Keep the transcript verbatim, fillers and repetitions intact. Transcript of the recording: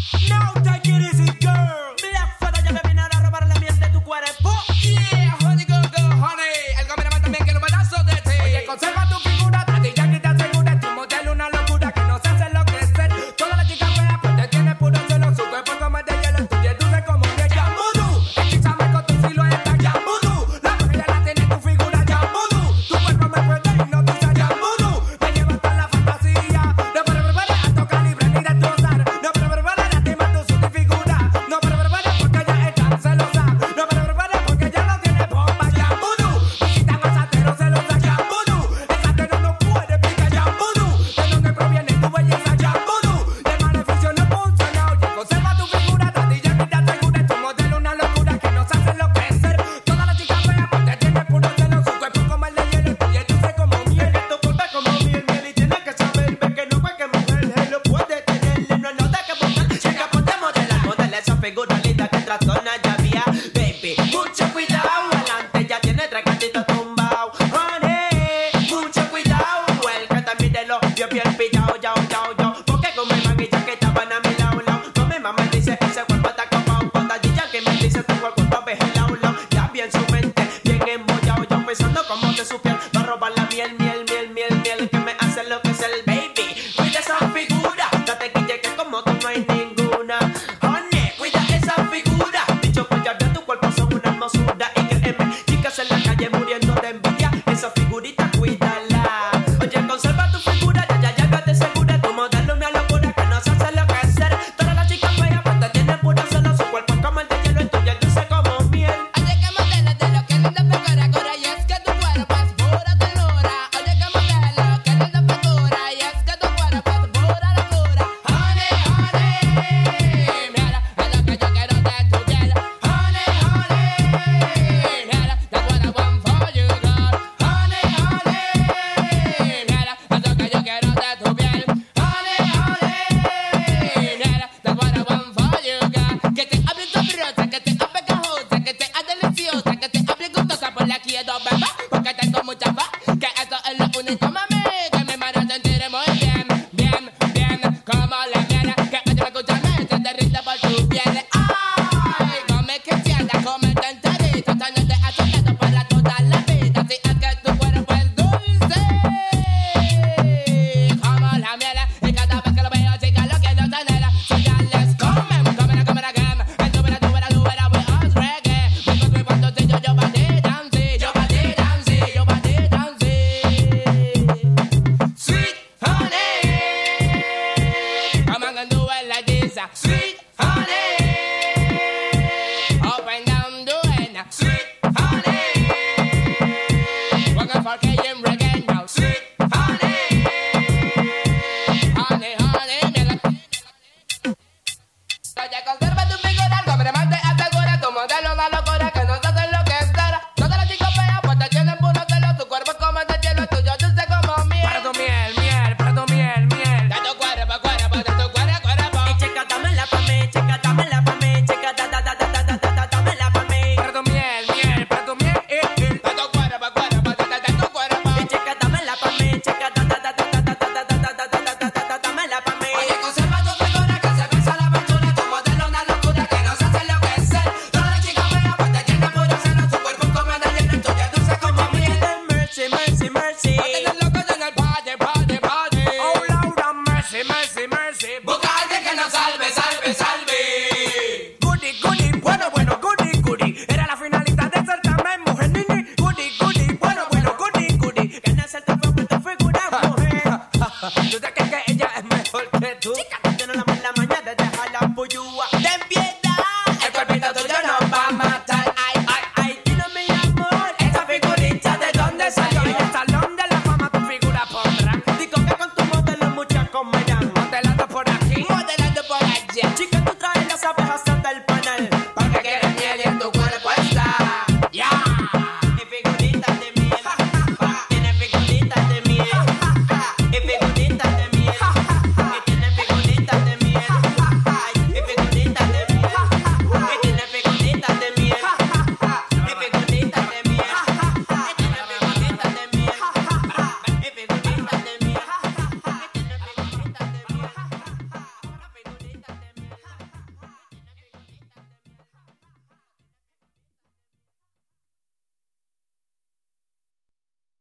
No, take it easy, girl. Black Fada ya me viene a robar la miel de tu cuerpo. Yeah, honey, go, go, honey. El cameraman también quiere un pedazo de ti. Oye, conserva tu figura, Daddy Yankee te asegura. Tu modelo una locura que no se hace enloquecer. Todas las chicas feas pues te tiene puro celo. Su cuerpo como el de hielo, el tuyo es dulce como un Yambudú. Hechízame con tu silueta, Yambudú. La mujer la tiene tu figura, Yambudú. Tu cuerpo me puede hipnotizar, Yambudú. Me lleva hasta la fantasía. No para preparar alto calibre ni destrozar. No para preparar lastimar tu sud y figura. No para preparar porque ella es tan celosa. No para preparar porque ella no tiene bomba, Yambudú. Visitan a satero celosa, Yambudú. El satero no puede explicar, Yambudú. De dónde proviene tu belleza, Yambudú. Y el maleficio no funciona. Oye, conserva tu figura, Daddy Yankee te asegura. Tu modelo una locura que nos hace enloquecer. Todas las chicas feas pues te tienen puro celo. Su cuerpo como el de hielo y el dulce como miel. Tu culpa es como miel, miel y tienes que saber ve que no cualquier mujer él lo puede tener. No hay nada que buscar. Chica, ponte a modelar, modela esa figura linda que trastorna ya vía. Baby, mucho cuidado, adelante ya tiene tres gatitos tumbados. Honey, mucho cuidado, el que también de los bien bien pillado, yao, yao, yao. Porque con mi manguilla que estaban a mi lado, lado. No mi mamá dice ese cuerpo está copado. Cuando ya que me dice tu cuerpo ves el lado, lado. Ya bien su mente, bien embollado. Yo pensando como de su piel va a robar la miel, miel, miel, miel, miel que me hace lo que es el baby. Cuida esa figura, date quille que como tú no hay ninguna. Honey, cuida esa figura. Dicho pues ya veo tu cuerpo son una hermosura. Y créeme, chicas en la calle muriendo de envidia. Esa figurita cuídala. Oye, conserva tu figura, ya ya ya ya te segura. Tu modelo una locura que no se hace enloquecer. Todas las chicas feas pues te tienen puro celo. Su cuerpo es como el de hielo, el tuyo es dulce como miel. Oye, que modelo de lo que linda figura, cura, y es que tu cuerpo es pura ternura. Oye, que modelo, que linda figura, y es que tu cuerpo es pura locura. Honey, honey, mira, es lo que yo quiero de tu piel. Honey, honey, mira, that's what I want for you, girl. Honey, honey, mira, es lo que yo quiero de tu piel. Honey, honey, mira, that's what I want for you, girl. Que te hable sabrosa, que te hable pegajosa, que te hable deliciosa, que te hable gustosa, por la quiero, bebé, porque tengo mucha fe, que eso es lo único, mami, que me hará sentir muy bien, bien, bien, como la miel, que oye, escúchame, se derrite por tu piel. Ay, come que sienta, come enterito, tenerte asociado para toda la vida, si es que tu cuerpo es dulce, como la miel, y cada vez que lo veo, chica, lo quiero tener, so ya let's come, come, come again, and do it, do it, do it, with us reggae, because we want to see you, your body dancing, your body dancing, your body dancing. Sweet honey, come on and do it like this. Sweet honey, up and down doing. Sweet honey, working for K M reggae now. Sweet honey, honey, honey, mira. Oye, conserva tu figura, sobre más te asegura. Tu modelo una locura que no se hace enloquecer. Todas las chicas feas pues te tienen puro celo. Tu cuerpo como el de hielo, el tuyo dulce como miel. Para tu miel, miel, para tu miel, miel. De tu cuerpo, cuerpo, de tu cuerpo, cuerpo. Y chica, dámela pa' mí, chica, dámela pa' mí, chica, da, da, da, da, da, da, da, da, dámela pa' mí. Para tu miel, miel, para tu miel, eh, eh. De tu cuerpo, cuerpo, de, de, de tu cuerpo. Y chica, dámela pa' mí, chica, da, da, da, da, da, da, da, da, da, da, da, da, da, da, dámela pa' mí. Oye, conserva tu figura, que se besa la aventura. Tu modelo una locura que no se hace enloquecer. Todas las chicas feas pues te tienen puro celo. Tu cuerpo como el de hielo, el tuyo es dulce como miel. Mercy, mercy, mercy. No tienes locos en el party, party, party. Oh, Laura, mercy, mercy, mercy. Busca a alguien que nos salve, salve, salve. Goody, goody, bueno, bueno, goody, goody. Era la finalista del certamen, mujer, nini. Goody, goody, bueno, bueno, goody, goody. Ganas el tiempo con tu figura, mujer. ¿Tú te crees que ella es mejor que tú? Chica, tú tienes la mala maña de dejarla